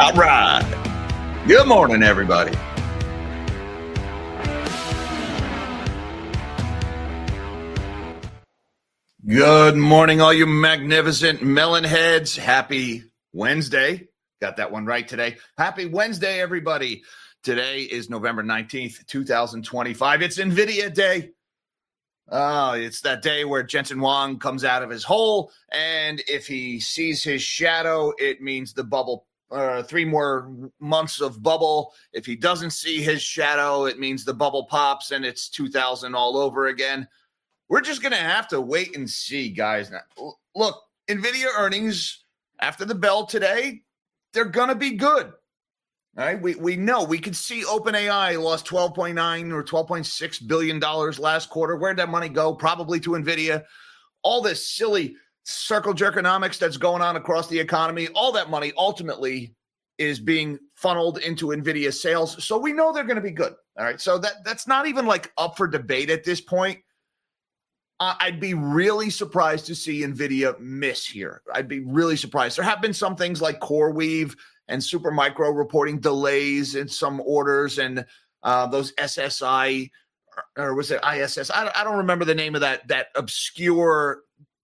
All right. Good morning, everybody. Good morning, all you magnificent melon heads. Happy Wednesday. Got that one right today. Happy Wednesday, everybody. Today is November 19th, 2025. It's NVIDIA Day. It's that day where Jensen Huang comes out of his hole, and if he sees his shadow, it means the bubble, 3 more months of bubble. If he doesn't see his shadow, it means the bubble pops and it's 2000 all over again. We're just going to have to wait and see, guys. Now, look, NVIDIA earnings after the bell today, they're going to be good. All right, we know. We could see OpenAI lost $12.9 or $12.6 billion last quarter. Where'd that money go? Probably to NVIDIA. All this silly circle jerkonomics that's going on across the economy, all that money ultimately is being funneled into NVIDIA sales. So we know they're going to be good. All right, so that's not even like up for debate at this point. I'd be really surprised to see NVIDIA miss here. I'd be really surprised. There have been some things like CoreWeave and Supermicro reporting delays in some orders, and those SSI, or was it ISS? I don't remember the name of that obscure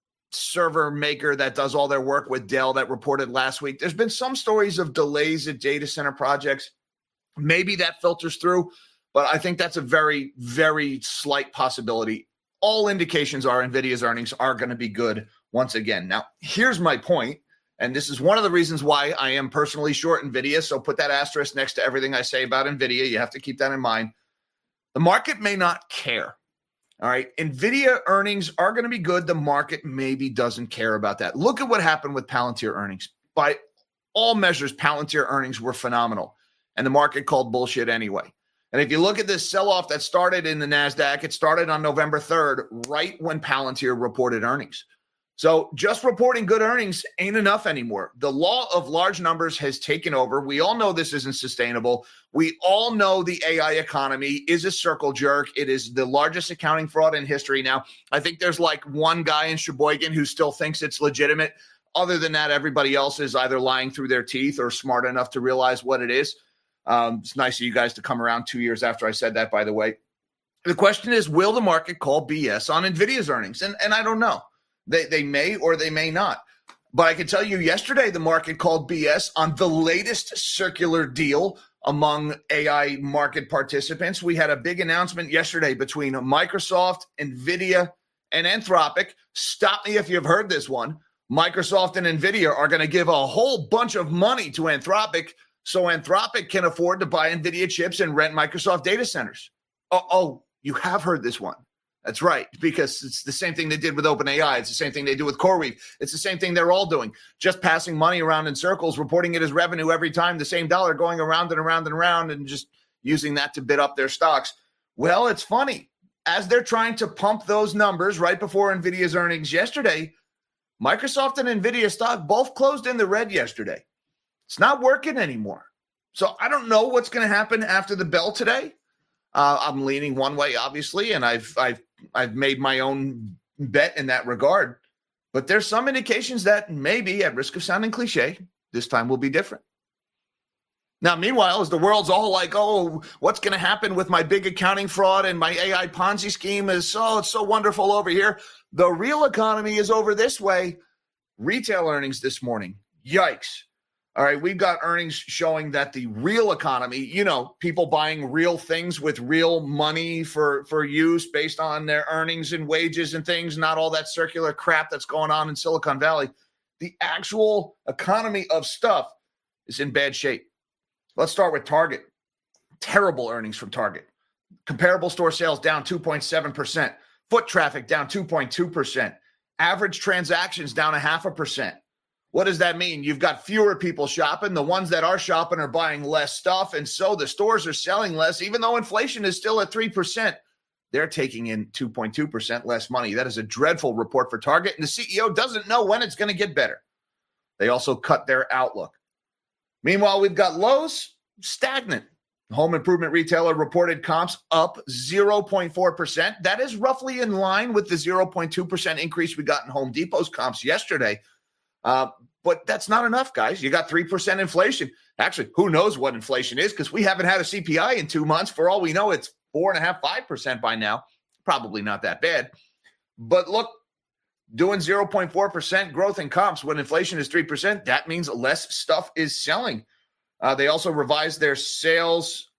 server maker that does all their work with Dell that reported last week. There's been some stories of delays at data center projects. Maybe that filters through, but I think that's a very, very slight possibility. All indications are NVIDIA's earnings are going to be good once again. Now, here's my point, and this is one of the reasons why I am personally short NVIDIA, so put that asterisk next to everything I say about NVIDIA. You have to keep that in mind. The market may not care, all right? NVIDIA earnings are going to be good. The market maybe doesn't care about that. Look at what happened with Palantir earnings. By all measures, Palantir earnings were phenomenal, and the market called bullshit anyway. And if you look at this sell-off that started in the NASDAQ, it started on November 3rd, right when Palantir reported earnings. So just reporting good earnings ain't enough anymore. The law of large numbers has taken over. We all know this isn't sustainable. We all know the AI economy is a circle jerk. It is the largest accounting fraud in history. Now, I think there's like one guy in Sheboygan who still thinks it's legitimate. Other than that, everybody else is either lying through their teeth or smart enough to realize what it is. It's nice of you guys to come around 2 years after I said that, by the way. The question is, will the market call BS on NVIDIA's earnings? And I don't know. They may or they may not. But I can tell you yesterday the market called BS on the latest circular deal among AI market participants. We had a big announcement yesterday between Microsoft, NVIDIA, and Anthropic. Stop me if you've heard this one. Microsoft and NVIDIA are going to give a whole bunch of money to Anthropic so Anthropic can afford to buy NVIDIA chips and rent Microsoft data centers. Oh, you have heard this one. That's right, because it's the same thing they did with OpenAI. It's the same thing they do with CoreWeave. It's the same thing they're all doing, just passing money around in circles, reporting it as revenue every time, the same dollar going around and around and around, and just using that to bid up their stocks. Well, it's funny. As they're trying to pump those numbers right before NVIDIA's earnings yesterday, Microsoft and NVIDIA stock both closed in the red yesterday. It's not working anymore. So I don't know what's going to happen after the bell today. I'm leaning one way, obviously, and I've made my own bet in that regard. But there's some indications that maybe, at risk of sounding cliche, this time will be different. Now, meanwhile, as the world's all like, oh, what's going to happen with my big accounting fraud and my AI Ponzi scheme is it's so wonderful over here. The real economy is over this way. Retail earnings this morning. Yikes. All right, we've got earnings showing that the real economy, people buying real things with real money for use based on their earnings and wages and things, not all that circular crap that's going on in Silicon Valley. The actual economy of stuff is in bad shape. Let's start with Target. Terrible earnings from Target. Comparable store sales down 2.7%. Foot traffic down 2.2%. Average transactions down 0.5%. What does that mean? You've got fewer people shopping. The ones that are shopping are buying less stuff. And so the stores are selling less, even though inflation is still at 3%. They're taking in 2.2% less money. That is a dreadful report for Target. And the CEO doesn't know when it's going to get better. They also cut their outlook. Meanwhile, we've got Lowe's stagnant. Home improvement retailer reported comps up 0.4%. That is roughly in line with the 0.2% increase we got in Home Depot's comps yesterday. But that's not enough, guys. You got 3% inflation. Actually, who knows what inflation is, because we haven't had a CPI in 2 months. For all we know, it's 4.5%, 5% by now. Probably not that bad. But look, doing 0.4% growth in comps when inflation is 3%, that means less stuff is selling. They also revised their sales.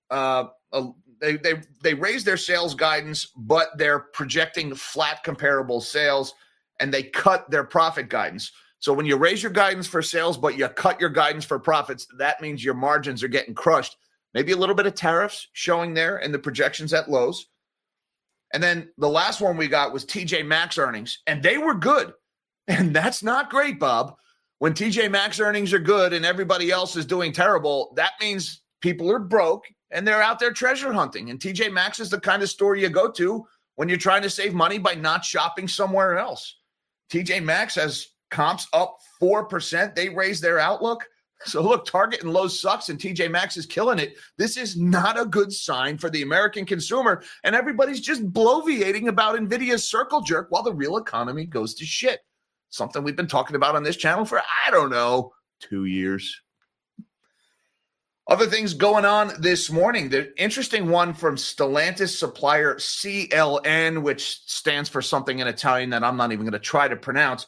They raised their sales guidance, but they're projecting flat comparable sales, and they cut their profit guidance. So when you raise your guidance for sales, but you cut your guidance for profits, that means your margins are getting crushed. Maybe a little bit of tariffs showing there in the projections at Lowe's. And then the last one we got was TJ Maxx earnings, and they were good. And that's not great, Bob. When TJ Maxx earnings are good and everybody else is doing terrible, that means people are broke and they're out there treasure hunting. And TJ Maxx is the kind of store you go to when you're trying to save money by not shopping somewhere else. TJ Maxx has comps up 4%. They raised their outlook. So look, Target and Lowe's sucks and TJ Maxx is killing it. This is not a good sign for the American consumer. And everybody's just bloviating about NVIDIA's circle jerk while the real economy goes to shit. Something we've been talking about on this channel for, 2 years. Other things going on this morning. The interesting one from Stellantis supplier CLN, which stands for something in Italian that I'm not even going to try to pronounce.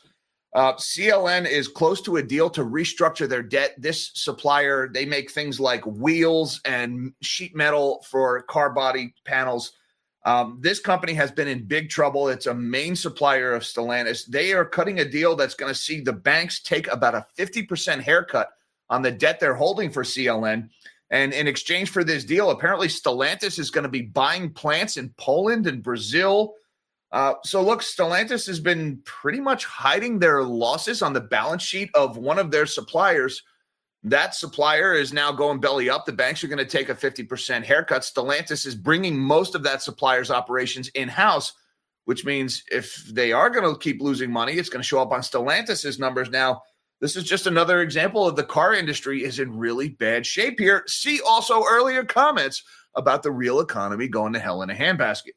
CLN is close to a deal to restructure their debt. This supplier, they make things like wheels and sheet metal for car body panels. This company has been in big trouble. It's a main supplier of Stellantis. They are cutting a deal that's going to see the banks take about a 50% haircut on the debt they're holding for CLN. And in exchange for this deal, apparently Stellantis is going to be buying plants in Poland and Brazil. So look, Stellantis has been pretty much hiding their losses on the balance sheet of one of their suppliers. That supplier is now going belly up. The banks are going to take a 50% haircut. Stellantis is bringing most of that supplier's operations in-house, which means if they are going to keep losing money, it's going to show up on Stellantis's numbers. Now, this is just another example of the car industry is in really bad shape here. See also earlier comments about the real economy going to hell in a handbasket.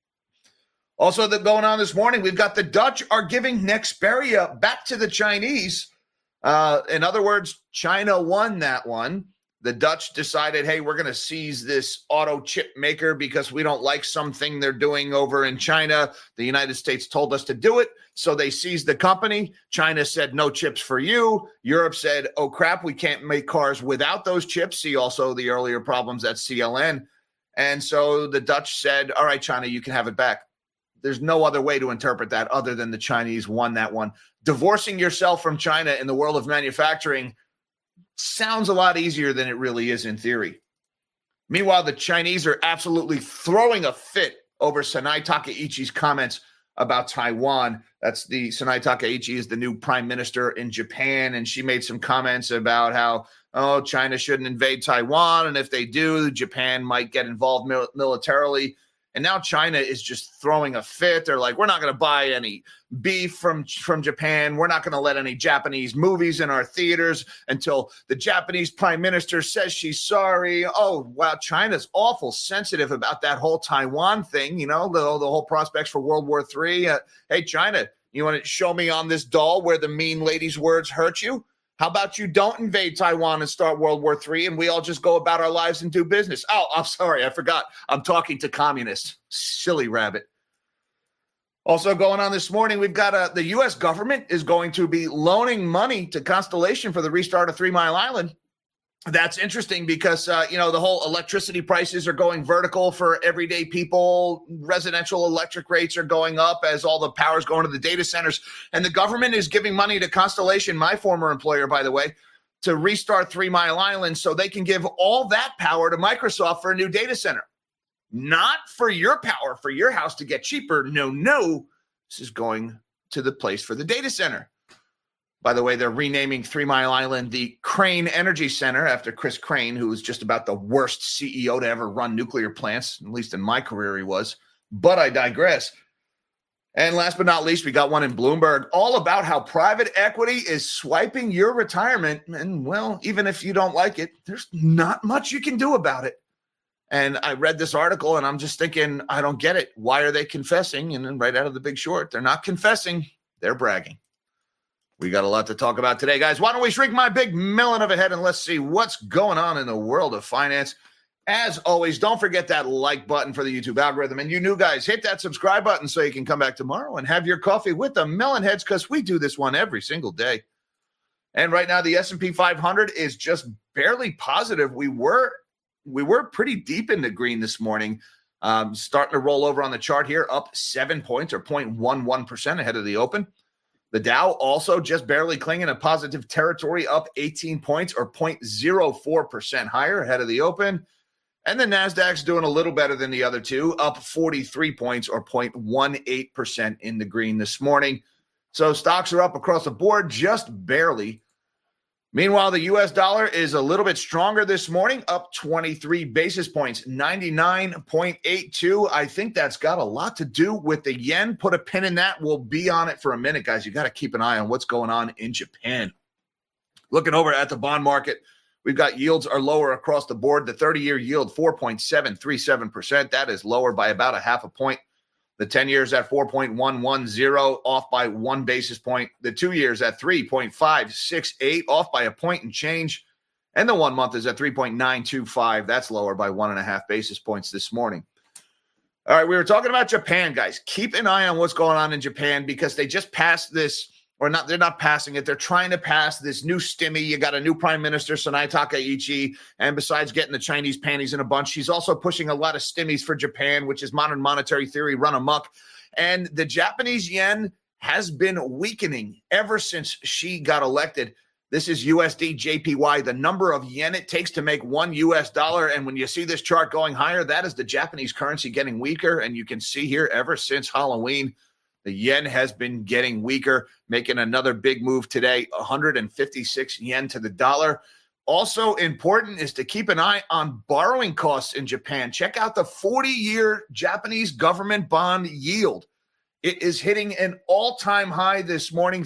Also, going on this morning, we've got the Dutch are giving Nexperia back to the Chinese. In other words, China won that one. The Dutch decided, hey, we're going to seize this auto chip maker because we don't like something they're doing over in China. The United States told us to do it, so they seized the company. China said, no chips for you. Europe said, oh, crap, we can't make cars without those chips. See also the earlier problems at CLN. And so the Dutch said, all right, China, you can have it back. There's no other way to interpret that other than the Chinese won that one. Divorcing yourself from China in the world of manufacturing sounds a lot easier than it really is in theory. Meanwhile, the Chinese are absolutely throwing a fit over Sanai Takaichi's comments about Taiwan. That's the Sanai Takaichi is the new prime minister in Japan, and she made some comments about how, China shouldn't invade Taiwan, and if they do, Japan might get involved militarily. And now China is just throwing a fit. They're like, we're not going to buy any beef from Japan. We're not going to let any Japanese movies in our theaters until the Japanese prime minister says she's sorry. Oh, wow, China's awful sensitive about that whole Taiwan thing, the whole prospects for World War III. Hey, China, you want to show me on this doll where the mean lady's words hurt you? How about you don't invade Taiwan and start World War III and we all just go about our lives and do business? Oh, I'm sorry. I forgot. I'm talking to communists. Silly rabbit. Also going on this morning, we've got the U.S. government is going to be loaning money to Constellation for the restart of 3 Mile Island. That's interesting because, the whole electricity prices are going vertical for everyday people. Residential electric rates are going up as all the power is going to the data centers. And the government is giving money to Constellation, my former employer, by the way, to restart 3 Mile Island so they can give all that power to Microsoft for a new data center. Not for your power, for your house to get cheaper. No. This is going to the place for the data center. By the way, they're renaming 3 Mile Island the Crane Energy Center after Chris Crane, who was just about the worst CEO to ever run nuclear plants, at least in my career he was. But I digress. And last but not least, we got one in Bloomberg, all about how private equity is swiping your retirement. And, well, even if you don't like it, there's not much you can do about it. And I read this article, and I'm just thinking, I don't get it. Why are they confessing? And then right out of The Big Short, they're not confessing. They're bragging. We got a lot to talk about today, guys. Why don't we shrink my big melon of a head and let's see what's going on in the world of finance. As always, don't forget that like button for the YouTube algorithm. And you new guys, hit that subscribe button so you can come back tomorrow and have your coffee with the melon heads, because we do this one every single day. And right now, the S&P 500 is just barely positive. We were pretty deep in the green this morning, starting to roll over on the chart here, up 7 points or 0.11% ahead of the open. The Dow also just barely clinging to positive territory, up 18 points or 0.04% higher ahead of the open. And the NASDAQ's doing a little better than the other two, up 43 points or 0.18% in the green this morning. So stocks are up across the board, just barely. Meanwhile, the U.S. dollar is a little bit stronger this morning, up 23 basis points, 99.82. I think that's got a lot to do with the yen. Put a pin in that. We'll be on it for a minute, guys. You got to keep an eye on what's going on in Japan. Looking over at the bond market, we've got yields are lower across the board. The 30-year yield, 4.737%. That is lower by about a half a point. The 10 years at 4.110, off by 1 basis point. The 2 years at 3.568, off by a point and change. And the 1 month is at 3.925. That's lower by 1.5 basis points this morning. All right, we were talking about Japan, guys. Keep an eye on what's going on in Japan, because they just passed this, or not, they're not passing it. They're trying to pass this new stimmy. You got a new prime minister, Sanai Takaichi, and besides getting the Chinese panties in a bunch, she's also pushing a lot of stimmies for Japan, which is modern monetary theory run amok. And the Japanese yen has been weakening ever since she got elected. This is USD JPY, the number of yen it takes to make $1 US. And when you see this chart going higher, that is the Japanese currency getting weaker. And you can see here, ever since Halloween, the yen has been getting weaker, making another big move today, 156 yen to the dollar. Also important is to keep an eye on borrowing costs in Japan. Check out the 40-year Japanese government bond yield. It is hitting an all-time high this morning,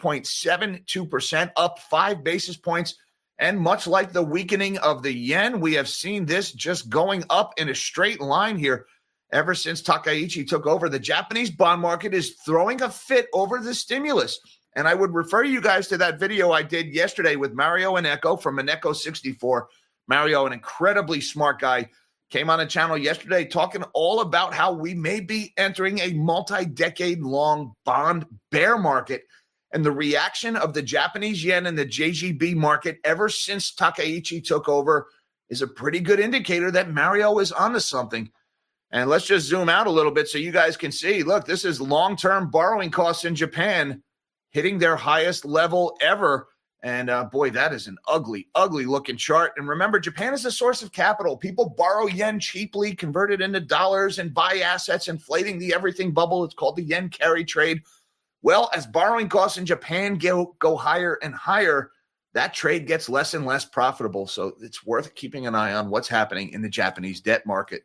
3.72%, up 5 basis points. And much like the weakening of the yen, we have seen this just going up in a straight line here. Ever since Takaichi took over, the Japanese bond market is throwing a fit over the stimulus. And I would refer you guys to that video I did yesterday with Mario Eneko from Eneko64. Mario, an incredibly smart guy, came on the channel yesterday talking all about how we may be entering a multi-decade-long bond bear market. And the reaction of the Japanese yen and the JGB market ever since Takaichi took over is a pretty good indicator that Mario is onto something. And let's just zoom out a little bit so you guys can see. Look, this is long-term borrowing costs in Japan hitting their highest level ever. And boy, that is an ugly, ugly looking chart. And remember, Japan is a source of capital. People borrow yen cheaply, convert it into dollars, and buy assets, inflating the everything bubble. It's called the yen carry trade. Well, as borrowing costs in Japan go higher and higher, that trade gets less and less profitable. So it's worth keeping an eye on what's happening in the Japanese debt market.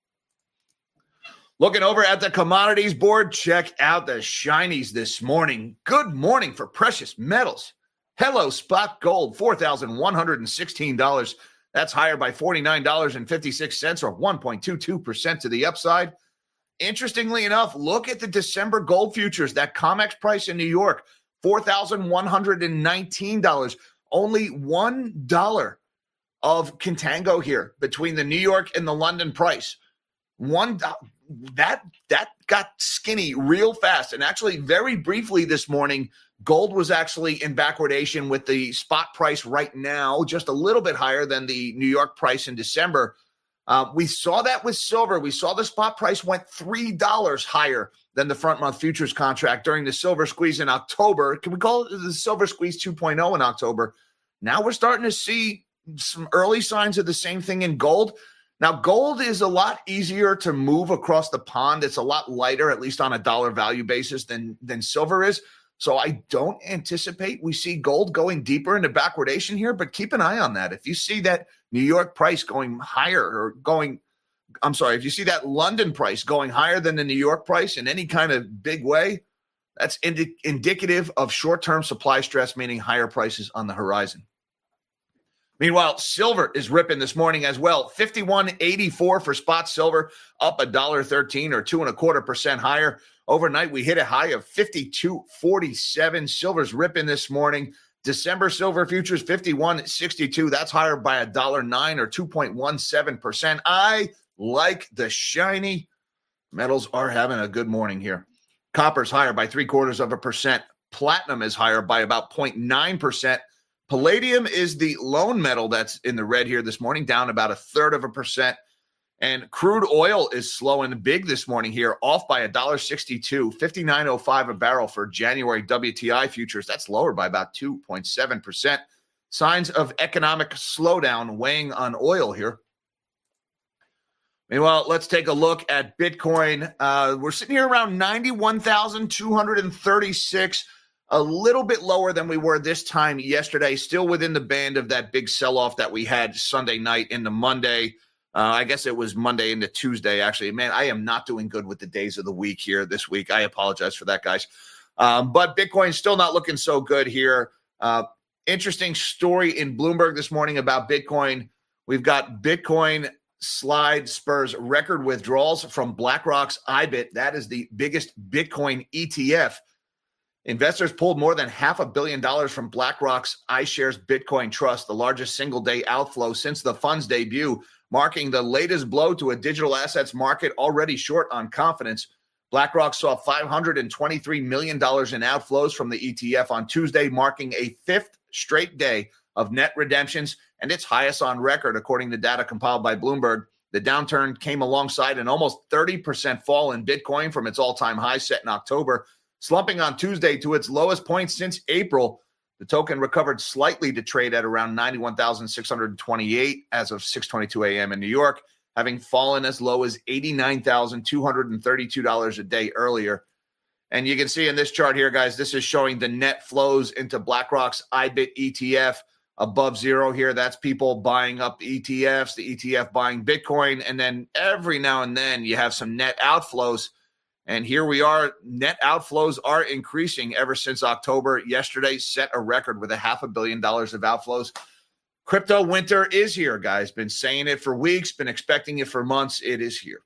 Looking over at the commodities board, check out the shinies this morning. Good morning for precious metals. Hello, spot gold, $4,116. That's higher by $49.56 or 1.22% to the upside. Interestingly enough, look at the December gold futures, that COMEX price in New York, $4,119. Only $1 of contango here between the New York and the London price. $1. That got skinny real fast. And actually, very briefly this morning, gold was actually in backwardation with the spot price right now, just a little bit higher than the New York price in December. We saw that with silver. We saw the spot price went $3 higher than the front month futures contract during the silver squeeze in October. Can we call it the silver squeeze 2.0 in October? Now we're starting to see some early signs of the same thing in gold. Now, gold is a lot easier to move across the pond. It's a lot lighter, at least on a dollar value basis, than silver is. So I don't anticipate we see gold going deeper into backwardation here, but keep an eye on that. If you see that New York price going higher or if you see that London price going higher than the New York price in any kind of big way, that's indicative of short-term supply stress, meaning higher prices on the horizon. Meanwhile, silver is ripping this morning as well. 51.84 for spot silver, up $1.13 or 2.25% higher. Overnight, we hit a high of 52.47. Silver's ripping this morning. December silver futures 51.62. That's higher by $1.09 or 2.17%. I like the shiny. Metals are having a good morning here. Copper's higher by 0.75%. Platinum is higher by about 0.9%. Palladium is the lone metal that's in the red here this morning, down about 0.33%. And crude oil is slowing big this morning here, off by $1.62, 59.05 a barrel for January WTI futures. That's lower by about 2.7%. Signs of economic slowdown weighing on oil here. Meanwhile, let's take a look at Bitcoin. We're sitting here around 91,236, a little bit lower than we were this time yesterday, still within the band of that big sell-off that we had Sunday night into Monday. I guess it was Monday into Tuesday, actually. Man, I am not doing good with the days of the week here this week. I apologize for that, guys. But Bitcoin's still not looking so good here. Interesting story in Bloomberg this morning about Bitcoin. We've got Bitcoin slide spurs record withdrawals from BlackRock's IBIT. That is the biggest Bitcoin ETF. Investors pulled more than $500 million from BlackRock's iShares Bitcoin Trust, the largest single-day outflow since the fund's debut, marking the latest blow to a digital assets market already short on confidence. BlackRock saw $523 million in outflows from the ETF on Tuesday, marking a fifth straight day of net redemptions and its highest on record, according to data compiled by Bloomberg. The downturn came alongside an almost 30% fall in Bitcoin from its all-time high set in October, slumping on Tuesday to its lowest point since April. The token recovered slightly to trade at around 91,628 as of 6:22 a.m. in New York, having fallen as low as $89,232 a day earlier. And you can see in this chart here, guys, this is showing the net flows into BlackRock's IBIT ETF above zero here. That's people buying up ETFs, the ETF buying Bitcoin. And then every now and then you have some net outflows. And here we are. Net outflows are increasing ever since October. Yesterday set a record with $500 million of outflows. Crypto winter is here, guys. Been saying it for weeks, been expecting it for months. It is here.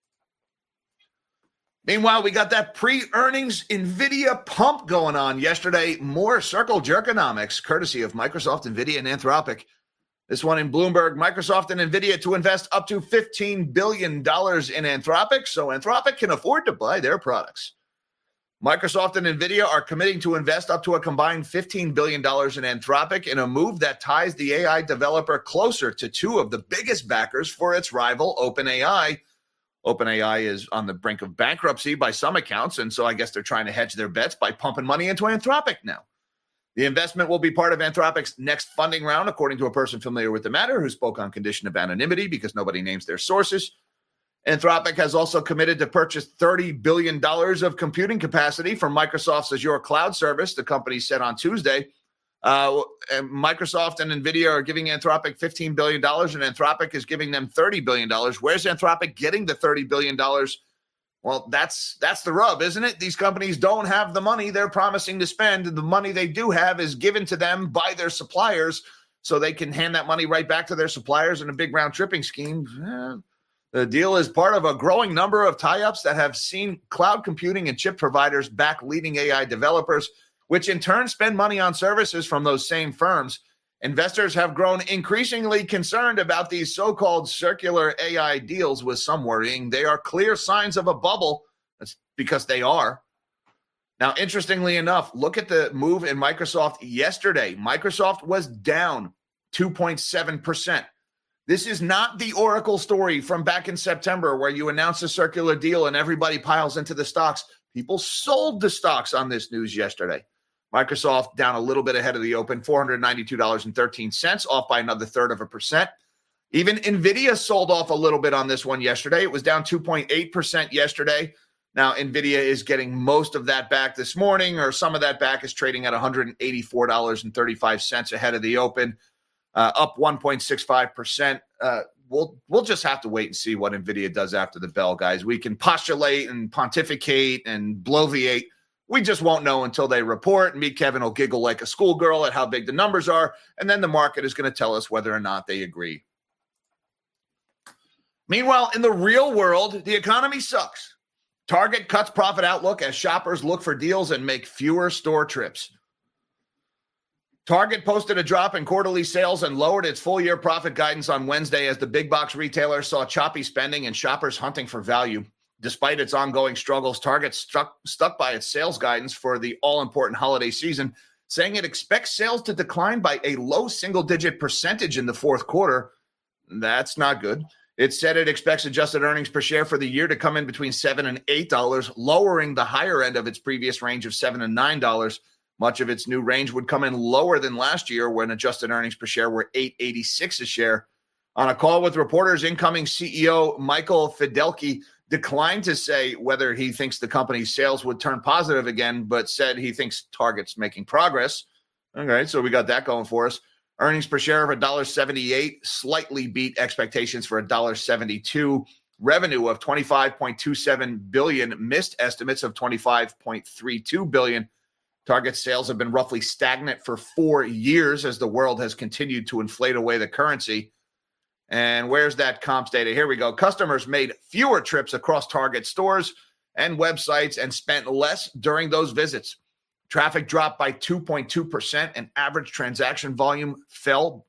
Meanwhile, we got that pre-earnings NVIDIA pump going on yesterday. More circle jerkonomics, courtesy of Microsoft, NVIDIA, and Anthropic. This one in Bloomberg, Microsoft and NVIDIA to invest up to $15 billion in Anthropic, so Anthropic can afford to buy their products. Microsoft and NVIDIA are committing to invest up to a combined $15 billion in Anthropic in a move that ties the AI developer closer to two of the biggest backers for its rival, OpenAI. OpenAI is on the brink of bankruptcy by some accounts, and so I guess they're trying to hedge their bets by pumping money into Anthropic now. The investment will be part of Anthropic's next funding round, according to a person familiar with the matter who spoke on condition of anonymity because nobody names their sources. Anthropic has also committed to purchase $30 billion of computing capacity from Microsoft's Azure cloud service, the company said on Tuesday. And Microsoft and NVIDIA are giving Anthropic $15 billion, and Anthropic is giving them $30 billion. Where's Anthropic getting the $30 billion? Well, that's the rub, isn't it? These companies don't have the money they're promising to spend. The money they do have is given to them by their suppliers, so they can hand that money right back to their suppliers in a big round tripping scheme. The deal is part of a growing number of tie-ups that have seen cloud computing and chip providers back leading AI developers, which in turn spend money on services from those same firms. Investors have grown increasingly concerned about these so-called circular AI deals, with some worrying they are clear signs of a bubble. That's because they are. Now, interestingly enough, look at the move in Microsoft yesterday. Microsoft was down 2.7%. This is not the Oracle story from back in September where you announce a circular deal and everybody piles into the stocks. People sold the stocks on this news yesterday. Microsoft down a little bit ahead of the open, $492.13, off by another 0.33%. Even NVIDIA sold off a little bit on this one yesterday. It was down 2.8% yesterday. Now, NVIDIA is getting most of that back this morning, or some of that back is trading at $184.35 ahead of the open, up 1.65%. We'll just have to wait and see what NVIDIA does after the bell, guys. We can postulate and pontificate and bloviate We just won't know until they report. Me, Kevin, will giggle like a schoolgirl at how big the numbers are, and then the market is going to tell us whether or not they agree. Meanwhile, in the real world, the economy sucks. Target cuts profit outlook as shoppers look for deals and make fewer store trips. Target posted a drop in quarterly sales and lowered its full-year profit guidance on Wednesday as the big box retailer saw choppy spending and shoppers hunting for value. Despite its ongoing struggles, Target stuck by its sales guidance for the all-important holiday season, saying it expects sales to decline by a low single-digit percentage in the fourth quarter. That's not good. It said it expects adjusted earnings per share for the year to come in between $7 and $8, lowering the higher end of its previous range of $7 and $9. Much of its new range would come in lower than last year when adjusted earnings per share were $8.86 a share. On a call with reporters, incoming CEO Michael Fidelki declined to say whether he thinks the company's sales would turn positive again, but said he thinks Target's making progress. Okay, so we got that going for us. Earnings per share of $1.78 slightly beat expectations for $1.72. Revenue of $25.27 billion missed estimates of $25.32 billion. Target sales have been roughly stagnant for 4 years as the world has continued to inflate away the currency. And where's that comps data? Here we go. Customers made fewer trips across Target stores and websites and spent less during those visits. Traffic dropped by 2.2% and average transaction amount fell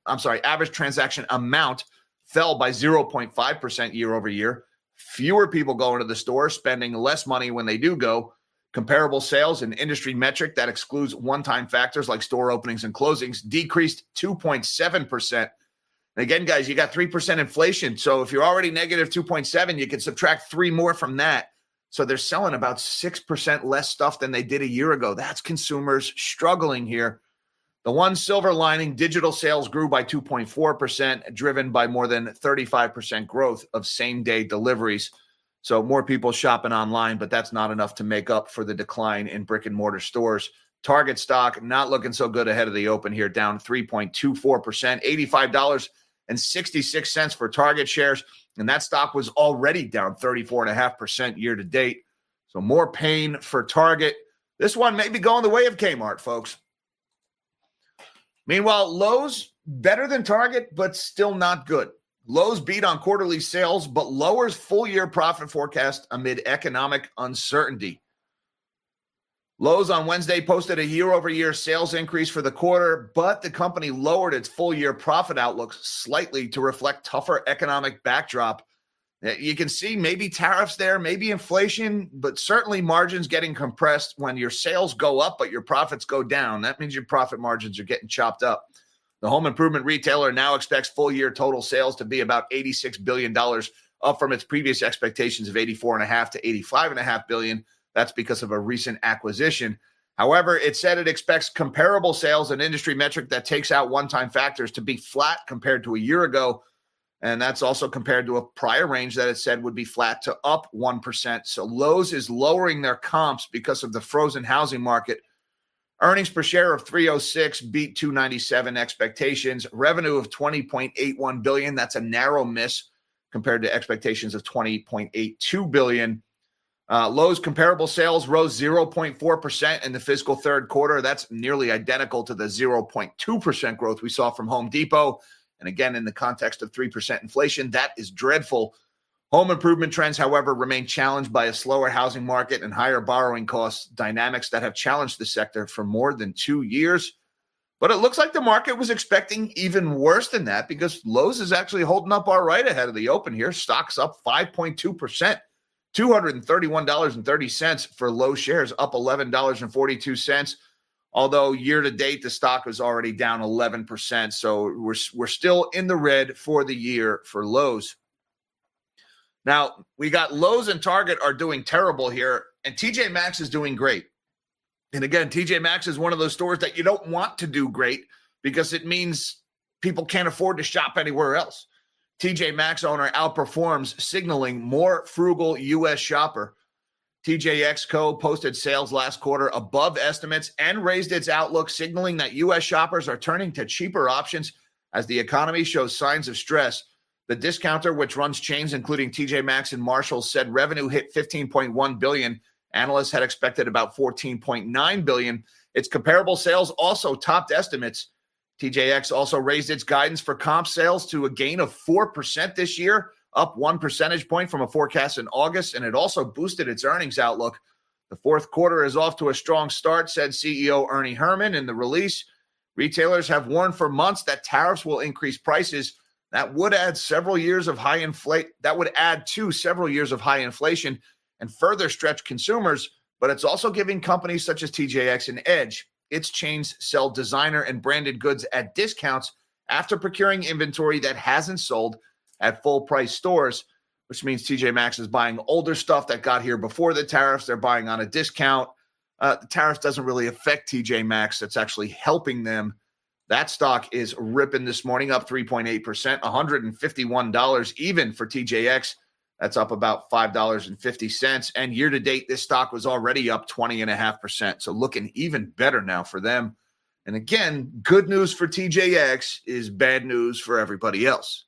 by 0.5% year over year. Fewer people go into the store, spending less money when they do go. Comparable sales, an industry metric that excludes one-time factors like store openings and closings, decreased 2.7%. And again, guys, you got 3% inflation. So if you're already negative 2.7, you can subtract 3 more from that. So they're selling about 6% less stuff than they did a year ago. That's consumers struggling here. The one silver lining, digital sales grew by 2.4%, driven by more than 35% growth of same-day deliveries. So more people shopping online, but that's not enough to make up for the decline in brick and mortar stores. Target stock not looking so good ahead of the open here, down 3.24%, $85.66 for Target shares. And that stock was already down 34.5% year to date. So more pain for Target. This one may be going the way of Kmart, folks. Meanwhile, Lowe's better than Target, but still not good. Lowe's beat on quarterly sales, but lowers full-year profit forecast amid economic uncertainty. Lowe's on Wednesday posted a year-over-year sales increase for the quarter, but the company lowered its full-year profit outlook slightly to reflect tougher economic backdrop. You can see maybe tariffs there, maybe inflation, but certainly margins getting compressed when your sales go up, but your profits go down. That means your profit margins are getting chopped up. The home improvement retailer now expects full-year total sales to be about $86 billion, up from its previous expectations of $84.5 to $85.5 billion. That's because of a recent acquisition. However, it said it expects comparable sales, an industry metric that takes out one-time factors, to be flat compared to a year ago. And that's also compared to a prior range that it said would be flat to up 1%. So Lowe's is lowering their comps because of the frozen housing market. Earnings per share of $3.06 beat $2.97 expectations. Revenue of $20.81 billion. That's a narrow miss compared to expectations of $20.82 billion. Lowe's comparable sales rose 0.4% in the fiscal third quarter. That's nearly identical to the 0.2% growth we saw from Home Depot. And again, in the context of 3% inflation, that is dreadful. Home improvement trends, however, remain challenged by a slower housing market and higher borrowing costs, dynamics that have challenged the sector for more than 2 years. But it looks like the market was expecting even worse than that, because Lowe's is actually holding up all right ahead of the open here. Stock's up 5.2%, $231.30 for Lowe's shares, up $11.42. Although year to date, the stock was already down 11%. So we're still in the red for the year for Lowe's. Now, we got Lowe's and Target are doing terrible here, and TJ Maxx is doing great. And again, TJ Maxx is one of those stores that you don't want to do great because it means people can't afford to shop anywhere else. TJ Maxx owner outperforms, signaling more frugal U.S. shopper. TJX Co. posted sales last quarter above estimates and raised its outlook, signaling that U.S. shoppers are turning to cheaper options as the economy shows signs of stress. The discounter, which runs chains including TJ Maxx and Marshalls, said revenue hit $15.1 billion Analysts had expected about $14.9 billion. Its comparable sales also topped estimates. TJX also raised its guidance for comp sales to a gain of 4% this year, up 1 percentage point from a forecast in August, and it also boosted its earnings outlook. The fourth quarter is off to a strong start, said CEO Ernie Herrmann in the release. Retailers have warned for months that tariffs will increase prices. That would add several years of high inflation. That would add to several years of high inflation and further stretch consumers. But it's also giving companies such as TJX an edge. Its chains sell designer and branded goods at discounts after procuring inventory that hasn't sold at full price stores, which means TJ Maxx is buying older stuff that got here before the tariffs. They're buying on a discount. The tariff doesn't really affect TJ Maxx. It's actually helping them. That stock is ripping this morning, up 3.8%, $151 even for TJX. That's up about $5.50. And year to date, this stock was already up 20.5%. So looking even better now for them. And again, good news for TJX is bad news for everybody else.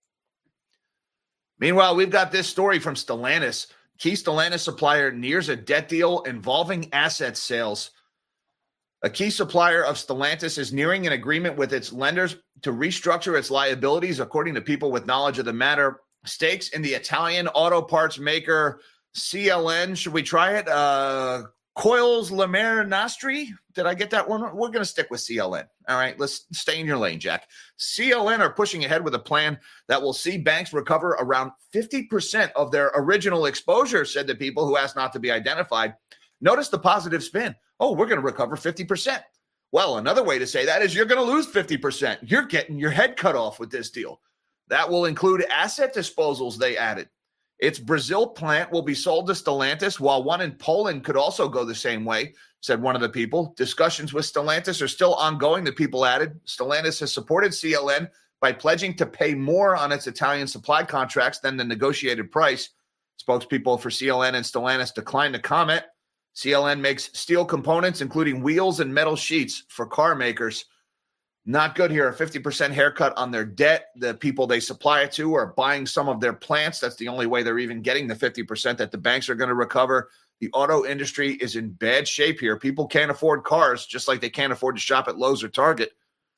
Meanwhile, we've got this story from Stellantis. Key Stellantis supplier nears a debt deal involving asset sales. A key supplier of Stellantis is nearing an agreement with its lenders to restructure its liabilities, according to people with knowledge of the matter. Stakes in the Italian auto parts maker CLN. Should we try it? Coils Lamer Nastri. Did I get that one? We're going to stick with CLN. All right, let's stay in your lane, Jack. CLN are pushing ahead with a plan that will see banks recover around 50% of their original exposure, said the people who asked not to be identified. Notice the positive spin. Oh, we're going to recover 50%. Well, another way to say that is you're going to lose 50%. You're getting your head cut off with this deal. That will include asset disposals, they added. Its Brazil plant will be sold to Stellantis, while one in Poland could also go the same way, said one of the people. Discussions with Stellantis are still ongoing, the people added. Stellantis has supported CLN by pledging to pay more on its Italian supply contracts than the negotiated price. Spokespeople for CLN and Stellantis declined to comment. CLN makes steel components, including wheels and metal sheets for car makers. Not good here. A 50% haircut on their debt. The people they supply it to are buying some of their plants. That's the only way they're even getting the 50% that the banks are going to recover. The auto industry is in bad shape here. People can't afford cars, just like they can't afford to shop at Lowe's or Target.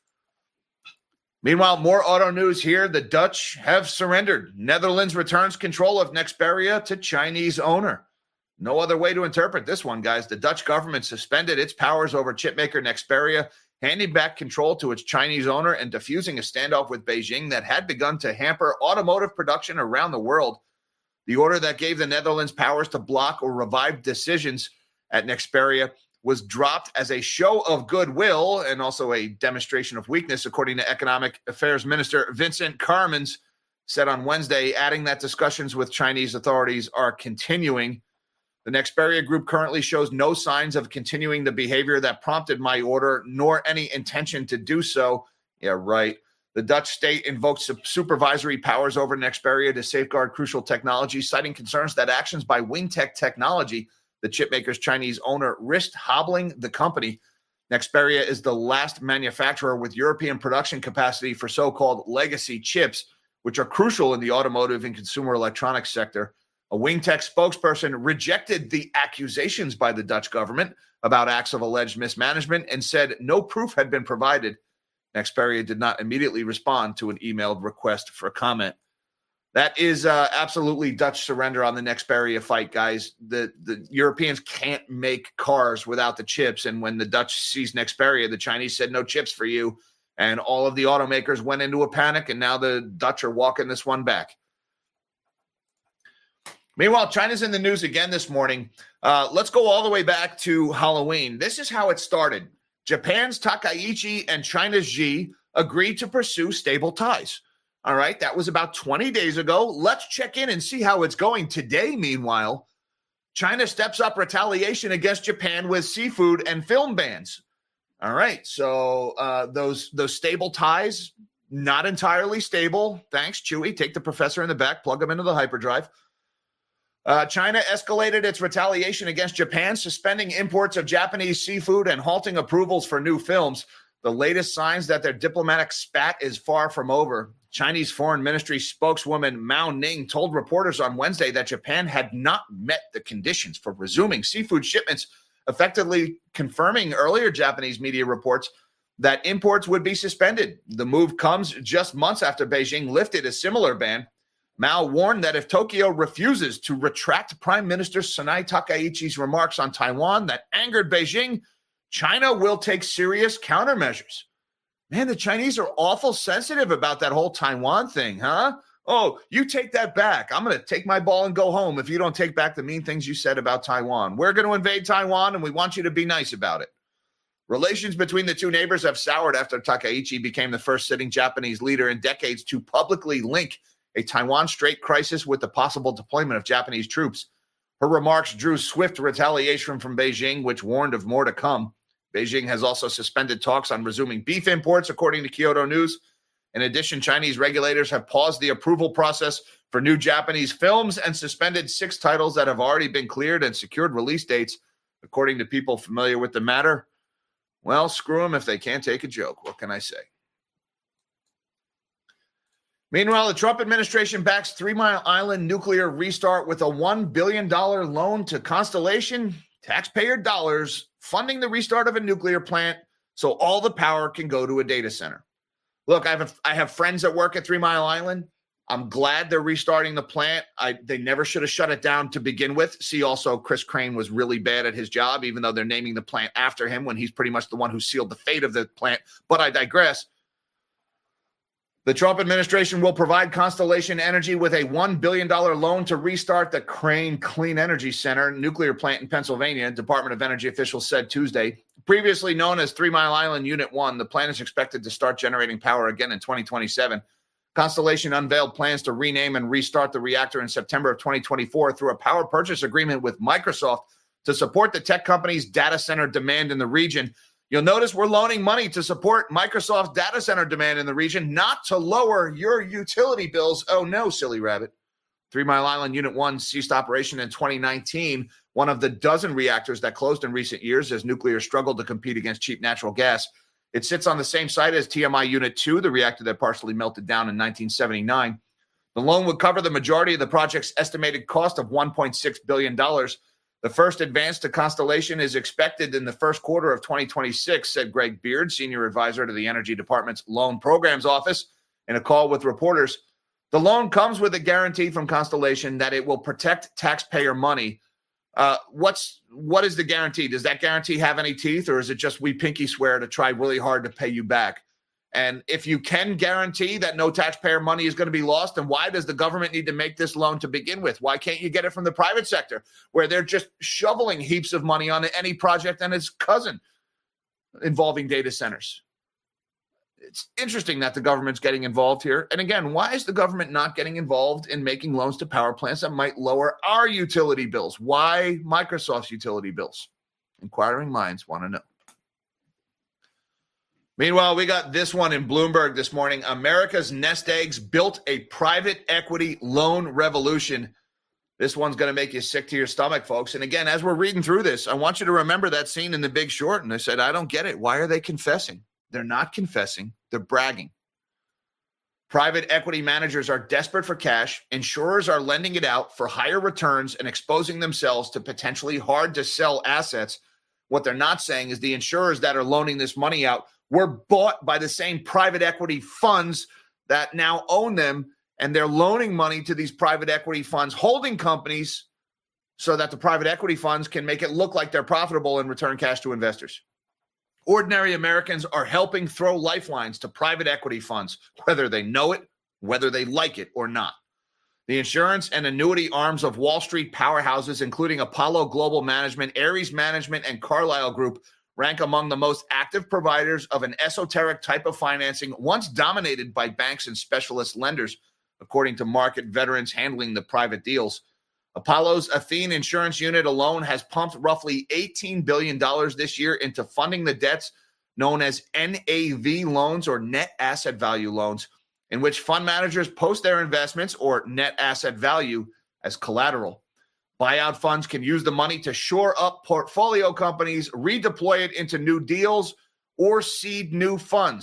Meanwhile, more auto news here. The Dutch have surrendered. Netherlands returns control of Nexperia to Chinese owner. No other way to interpret this one, guys. The Dutch government suspended its powers over chipmaker Nexperia, handing back control to its Chinese owner and diffusing a standoff with Beijing that had begun to hamper automotive production around the world. The order that gave the Netherlands powers to block or revive decisions at Nexperia was dropped as a show of goodwill and also a demonstration of weakness, according to Economic Affairs Minister Vincent Carmans said on Wednesday, adding that discussions with Chinese authorities are continuing. The Nexperia Group currently shows no signs of continuing the behavior that prompted my order, nor any intention to do so. Yeah, right. The Dutch state invoked supervisory powers over Nexperia to safeguard crucial technology, citing concerns that actions by Wingtech Technology, the chipmaker's Chinese owner, risked hobbling the company. Nexperia is the last manufacturer with European production capacity for so-called legacy chips, which are crucial in the automotive and consumer electronics sector. A Wingtech spokesperson rejected the accusations by the Dutch government about acts of alleged mismanagement and said no proof had been provided. Nexperia did not immediately respond to an emailed request for comment. That is absolutely Dutch surrender on the Nexperia fight, guys. The Europeans can't make cars without the chips, and when the Dutch seized Nexperia, the Chinese said no chips for you, and all of the automakers went into a panic, and now the Dutch are walking this one back. Meanwhile, China's in the news again this morning. Let's go all the way back to Halloween. This is how it started. Japan's Takaichi and China's Xi agreed to pursue stable ties. All right, that was about 20 days ago. Let's check in and see how it's going today. Meanwhile, China steps up retaliation against Japan with seafood and film bans. All right, so those stable ties, not entirely stable. Thanks, Chewy. Take the professor in the back, plug him into the hyperdrive. China escalated its retaliation against Japan, suspending imports of Japanese seafood and halting approvals for new films. The latest signs that their diplomatic spat is far from over. Chinese Foreign Ministry spokeswoman Mao Ning told reporters on Wednesday that Japan had not met the conditions for resuming seafood shipments, effectively confirming earlier Japanese media reports that imports would be suspended. The move comes just months after Beijing lifted a similar ban. Mao warned that if Tokyo refuses to retract Prime Minister Sanae Takaichi's remarks on Taiwan that angered Beijing, China will take serious countermeasures. Man, the Chinese are awful sensitive about that whole Taiwan thing, huh? Oh, you take that back. I'm going to take my ball and go home if you don't take back the mean things you said about Taiwan. We're going to invade Taiwan, and we want you to be nice about it. Relations between the two neighbors have soured after Takaichi became the first sitting Japanese leader in decades to publicly link a Taiwan Strait crisis with the possible deployment of Japanese troops. Her remarks drew swift retaliation from Beijing, which warned of more to come. Beijing has also suspended talks on resuming beef imports, according to Kyodo News. In addition, Chinese regulators have paused the approval process for new Japanese films and suspended 6 titles that have already been cleared and secured release dates, according to people familiar with the matter. Well, screw them if they can't take a joke. What can I say? Meanwhile, the Trump administration backs 3 Mile Island nuclear restart with a $1 billion loan to Constellation, taxpayer dollars, funding the restart of a nuclear plant so all the power can go to a data center. Look, I have friends that work at 3 Mile Island. I'm glad they're restarting the plant. They never should have shut it down to begin with. See, also, Chris Crane was really bad at his job, even though they're naming the plant after him when he's pretty much the one who sealed the fate of the plant. But I digress. The Trump administration will provide Constellation Energy with a $1 billion loan to restart the Crane Clean Energy Center nuclear plant in Pennsylvania, Department of Energy officials said Tuesday. Previously known as 3 Mile Island Unit 1, the plant is expected to start generating power again in 2027. Constellation unveiled plans to rename and restart the reactor in September of 2024 through a power purchase agreement with Microsoft to support the tech company's data center demand in the region. You'll notice we're loaning money to support Microsoft's data center demand in the region, not to lower your utility bills. Oh, no, silly rabbit. 3 Mile Island Unit 1 ceased operation in 2019, one of the dozen reactors that closed in recent years as nuclear struggled to compete against cheap natural gas. It sits on the same site as TMI Unit 2, the reactor that partially melted down in 1979. The loan would cover the majority of the project's estimated cost of $1.6 billion. The first advance to Constellation is expected in the first quarter of 2026, said Greg Beard, senior advisor to the Energy Department's Loan Programs Office, in a call with reporters. The loan comes with a guarantee from Constellation that it will protect taxpayer money. What is the guarantee? Does that guarantee have any teeth, or is it just we pinky swear to try really hard to pay you back? And if you can guarantee that no taxpayer money is going to be lost, then why does the government need to make this loan to begin with? Why can't you get it from the private sector, where they're just shoveling heaps of money on any project and its cousin involving data centers? It's interesting that the government's getting involved here. And again, why is the government not getting involved in making loans to power plants that might lower our utility bills? Why Microsoft's utility bills? Inquiring minds want to know. Meanwhile, we got this one in Bloomberg this morning. America's nest eggs built a private equity loan revolution. This one's going to make you sick to your stomach, folks. And again, as we're reading through this, I want you to remember that scene in The Big Short. And I said, I don't get it. Why are they confessing? They're not confessing. They're bragging. Private equity managers are desperate for cash. Insurers are lending it out for higher returns and exposing themselves to potentially hard-to-sell assets. What they're not saying is the insurers that are loaning this money out were bought by the same private equity funds that now own them, and they're loaning money to these private equity funds, holding companies, so that the private equity funds can make it look like they're profitable and return cash to investors. Ordinary Americans are helping throw lifelines to private equity funds, whether they know it, whether they like it or not. The insurance and annuity arms of Wall Street powerhouses, including Apollo Global Management, Ares Management, and Carlyle Group, rank among the most active providers of an esoteric type of financing once dominated by banks and specialist lenders, according to market veterans handling the private deals. Apollo's Athene insurance unit alone has pumped roughly $18 billion this year into funding the debts known as NAV loans, or net asset value loans, in which fund managers post their investments or net asset value as collateral. Buyout funds can use the money to shore up portfolio companies, redeploy it into new deals, or seed new funds.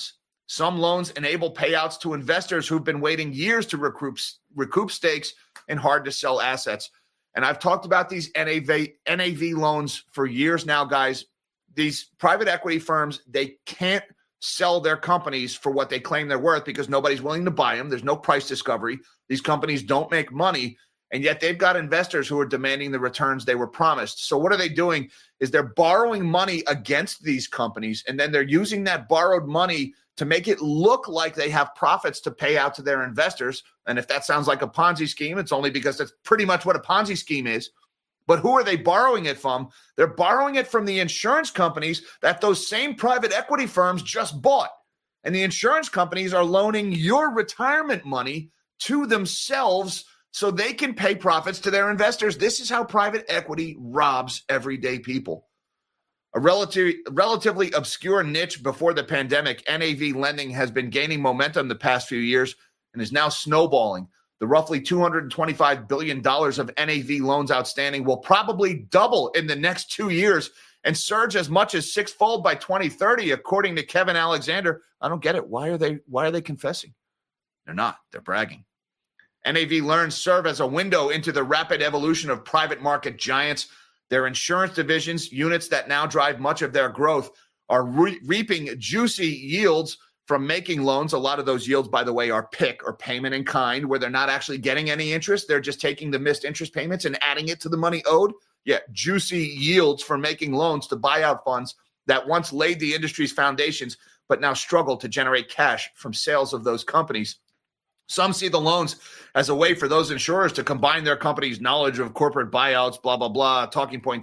Some loans enable payouts to investors who've been waiting years to recoup stakes in hard-to-sell assets. And I've talked about these NAV loans for years now, guys. These private equity firms, they can't sell their companies for what they claim they're worth because nobody's willing to buy them. There's no price discovery. These companies don't make money, and yet they've got investors who are demanding the returns they were promised. So what are they doing is they're borrowing money against these companies, and then they're using that borrowed money to make it look like they have profits to pay out to their investors. And if that sounds like a Ponzi scheme, it's only because that's pretty much what a Ponzi scheme is. But who are they borrowing it from? They're borrowing it from the insurance companies that those same private equity firms just bought. And the insurance companies are loaning your retirement money to themselves so they can pay profits to their investors. This is how private equity robs everyday people. A relatively obscure niche before the pandemic, NAV lending has been gaining momentum the past few years and is now snowballing. The roughly $225 billion of NAV loans outstanding will probably double in the next 2 years and surge as much as sixfold by 2030, according to Kevin Alexander. I don't get it. Why are they confessing? They're not. They're bragging. NAV loans serve as a window into the rapid evolution of private market giants. Their insurance divisions, units that now drive much of their growth, are reaping juicy yields from making loans. A lot of those yields, by the way, are PIK or payment in kind, where they're not actually getting any interest. They're just taking the missed interest payments and adding it to the money owed. Yeah, juicy yields for making loans to buyout funds that once laid the industry's foundations, but now struggle to generate cash from sales of those companies. Some see the loans as a way for those insurers to combine their company's knowledge of corporate buyouts, blah, blah, blah, talking point.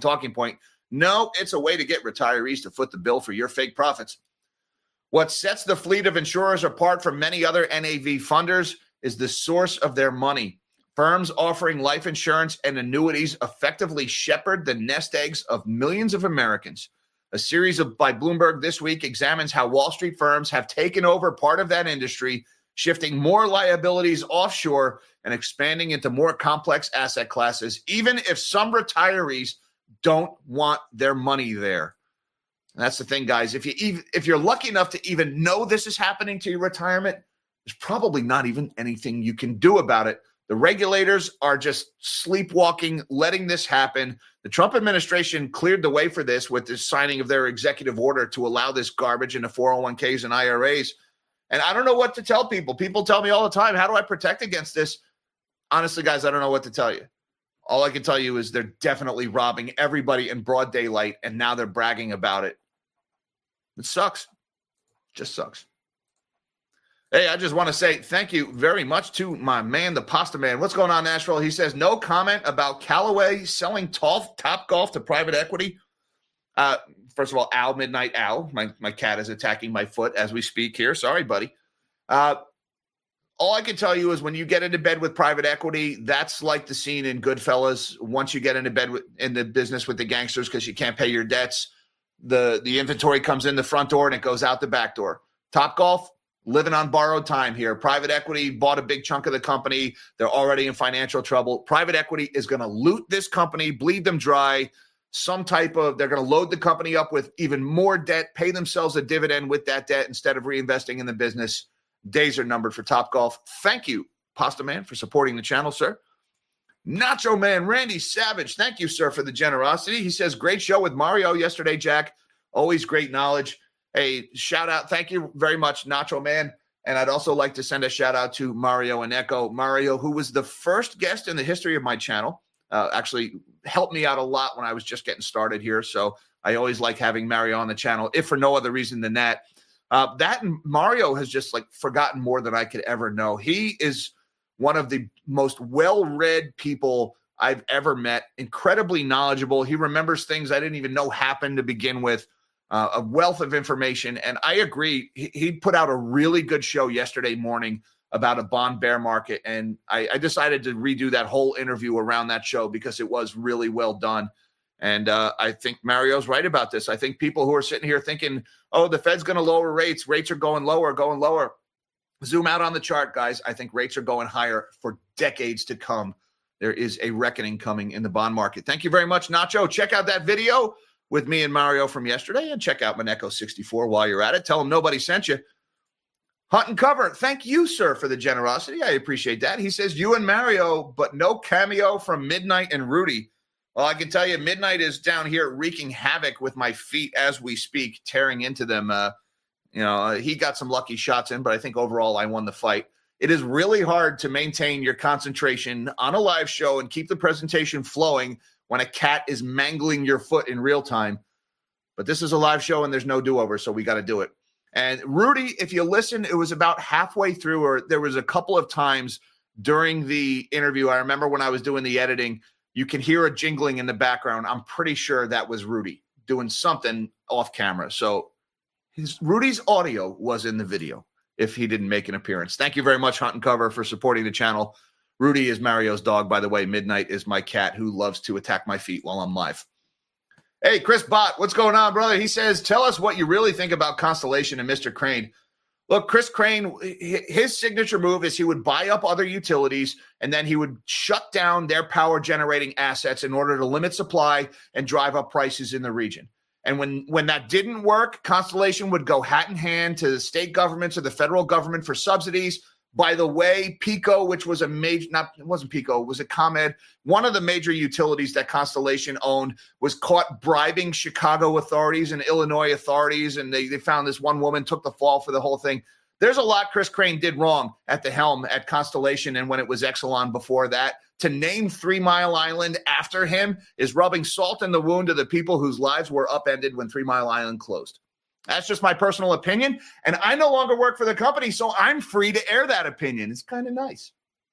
No, it's a way to get retirees to foot the bill for your fake profits. What sets the fleet of insurers apart from many other NAV funders is the source of their money. Firms offering life insurance and annuities effectively shepherd the nest eggs of millions of Americans. A series by Bloomberg this week examines how Wall Street firms have taken over part of that industry, shifting more liabilities offshore and expanding into more complex asset classes, even if some retirees don't want their money there. And that's the thing, guys. If you're lucky enough to even know this is happening to your retirement, there's probably not even anything you can do about it. The regulators are just sleepwalking, letting this happen. The Trump administration cleared the way for this with the signing of their executive order to allow this garbage into 401ks and IRAs. And I don't know what to tell people. People tell me all the time, how do I protect against this? Honestly, guys, I don't know what to tell you. All I can tell you is they're definitely robbing everybody in broad daylight, and now they're bragging about it. It sucks. Just sucks. Hey, I just want to say thank you very much to my man, the Pasta Man. What's going on, Nashville? He says, no comment about Callaway selling Topgolf to private equity. First of all, Al, Midnight Al, my cat is attacking my foot as we speak here. Sorry, buddy. All I can tell you is when you get into bed with private equity, that's like the scene in Goodfellas. Once you get into bed in the business with the gangsters because you can't pay your debts, the inventory comes in the front door and it goes out the back door. Topgolf, living on borrowed time here. Private equity bought a big chunk of the company. They're already in financial trouble. Private equity is going to loot this company, bleed them dry. They're going to load the company up with even more debt, pay themselves a dividend with that debt instead of reinvesting in the business. Days are numbered for Topgolf. Thank you, Pasta Man, for supporting the channel, sir. Nacho Man, Randy Savage, thank you, sir, for the generosity. He says, great show with Mario yesterday, Jack. Always great knowledge. Hey, shout out. Thank you very much, Nacho Man. And I'd also like to send a shout out to Mario and Echo. Mario, who was the first guest in the history of my channel, actually helped me out a lot when I was just getting started here. So I always like having Mario on the channel, if for no other reason than that. That and Mario has just forgotten more than I could ever know. He is one of the most well-read people I've ever met, incredibly knowledgeable. He remembers things I didn't even know happened to begin with, a wealth of information. And I agree, he put out a really good show yesterday morning about a bond bear market. And I decided to redo that whole interview around that show because it was really well done. And I think Mario's right about this. I think people who are sitting here thinking, oh, the Fed's going to lower rates. Rates are going lower. Zoom out on the chart, guys. I think rates are going higher for decades to come. There is a reckoning coming in the bond market. Thank you very much, Nacho. Check out that video with me and Mario from yesterday, and check out Moneko64 while you're at it. Tell them nobody sent you. Hunt and Cover, thank you, sir, for the generosity. I appreciate that. He says, you and Mario, but no cameo from Midnight and Rudy. Well, I can tell you, Midnight is down here wreaking havoc with my feet as we speak, tearing into them. He got some lucky shots in, but I think overall I won the fight. It is really hard to maintain your concentration on a live show and keep the presentation flowing when a cat is mangling your foot in real time. But this is a live show and there's no do-over, so we got to do it. And Rudy, if you listen, it was about halfway through, or there was a couple of times during the interview. I remember when I was doing the editing, you can hear a jingling in the background. I'm pretty sure that was Rudy doing something off camera. So Rudy's audio was in the video if he didn't make an appearance. Thank you very much, Hunt and Cover, for supporting the channel. Rudy is Mario's dog, by the way. Midnight is my cat who loves to attack my feet while I'm live. Hey, Chris Bott, what's going on, brother? He says, tell us what you really think about Constellation and Mr. Crane. Look, Chris Crane, his signature move is he would buy up other utilities and then he would shut down their power generating assets in order to limit supply and drive up prices in the region. And when that didn't work, Constellation would go hat in hand to the state governments or the federal government for subsidies. By the way, PECO, which was it wasn't PECO, it was a ComEd. One of the major utilities that Constellation owned was caught bribing Chicago authorities and Illinois authorities, and they found this one woman took the fall for the whole thing. There's a lot Chris Crane did wrong at the helm at Constellation and when it was Exelon before that. To name 3 Mile Island after him is rubbing salt in the wound of the people whose lives were upended when 3 Mile Island closed. That's just my personal opinion, and I no longer work for the company, so I'm free to air that opinion. It's kind of nice.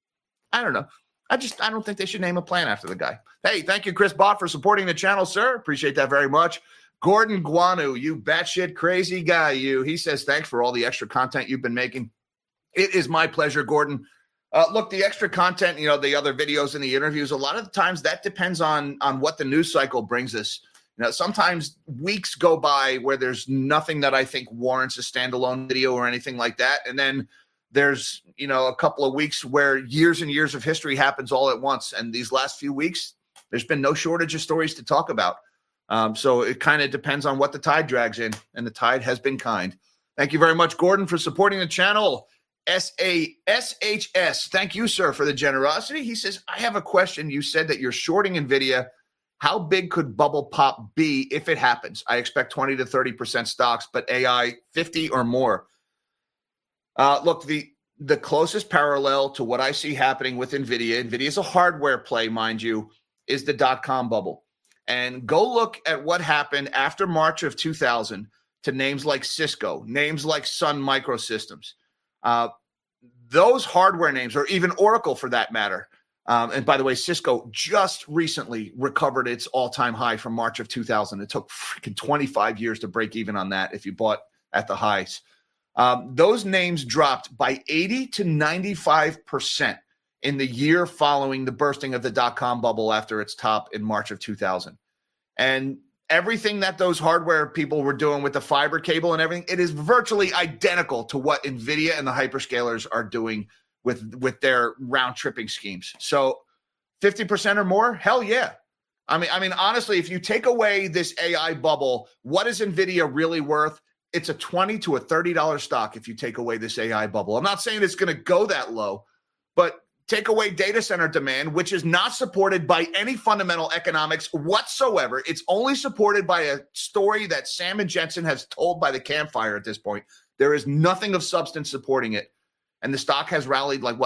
I don't know. I don't think they should name a plant after the guy. Hey, thank you, Chris Bott, for supporting the channel, sir. Appreciate that very much. Gordon Guanu, you batshit crazy guy, you. He says, thanks for all the extra content you've been making. It is my pleasure, Gordon. Look, the extra content, the other videos and the interviews, a lot of the times that depends on what the news cycle brings us. Sometimes weeks go by where there's nothing that I think warrants a standalone video or anything like that. And then there's, a couple of weeks where years and years of history happens all at once. And these last few weeks, there's been no shortage of stories to talk about. So it kind of depends on what the tide drags in, and the tide has been kind. Thank you very much, Gordon, for supporting the channel. SASHS, thank you, sir, for the generosity. He says, I have a question. You said that you're shorting NVIDIA. How big could bubble pop be if it happens? I expect 20 to 30% stocks, but AI 50 or more. Look, the closest parallel to what I see happening with NVIDIA is a hardware play, mind you, is the dot-com bubble. And go look at what happened after March of 2000 to names like Cisco, names like Sun Microsystems. Those hardware names, or even Oracle for that matter. And by the way, Cisco just recently recovered its all-time high from March of 2000. It took freaking 25 years to break even on that if you bought at the highs. Those names dropped by 80 to 95% in the year following the bursting of the dot-com bubble after its top in March of 2000. And everything that those hardware people were doing with the fiber cable and everything, it is virtually identical to what NVIDIA and the hyperscalers are doing with their round tripping schemes. So 50% or more? Hell yeah. I mean, honestly, if you take away this AI bubble, what is NVIDIA really worth? It's a $20 to a $30 stock if you take away this AI bubble. I'm not saying it's going to go that low, but take away data center demand, which is not supported by any fundamental economics whatsoever. It's only supported by a story that Sam and Jensen has told by the campfire at this point. There is nothing of substance supporting it. And the stock has rallied like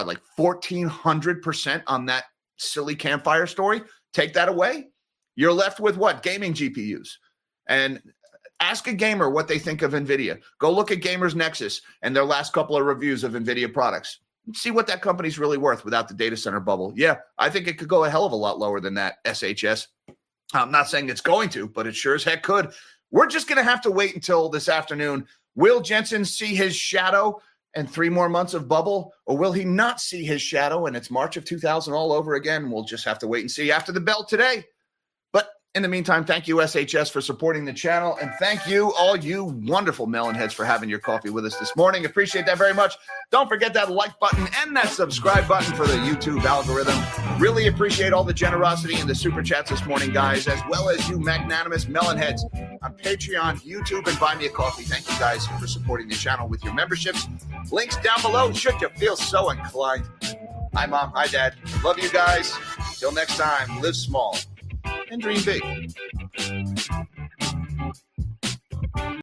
1,400% on that silly campfire story. Take that away, you're left with what? Gaming GPUs. And ask a gamer what they think of NVIDIA. Go look at Gamers Nexus and their last couple of reviews of NVIDIA products. See what that company's really worth without the data center bubble. Yeah, I think it could go a hell of a lot lower than that, SHS. I'm not saying it's going to, but it sure as heck could. We're just going to have to wait until this afternoon. Will Jensen see his shadow and 3 more months of bubble, or will he not see his shadow and it's March of 2000 all over again? We'll just have to wait and see after the bell today. But in the meantime, thank you, SHS, for supporting the channel, and thank you, all you wonderful melon heads, for having your coffee with us this morning. Appreciate that very much. Don't forget that like button and that subscribe button for the YouTube algorithm. Really appreciate all the generosity and the super chats this morning, guys, as well as you magnanimous melon heads on Patreon, YouTube, and Buy Me a Coffee. Thank you guys for supporting the channel with your memberships. Links down below should you feel so inclined. Hi, Mom. Hi, Dad. Love you guys. Till next time, live small and dream big.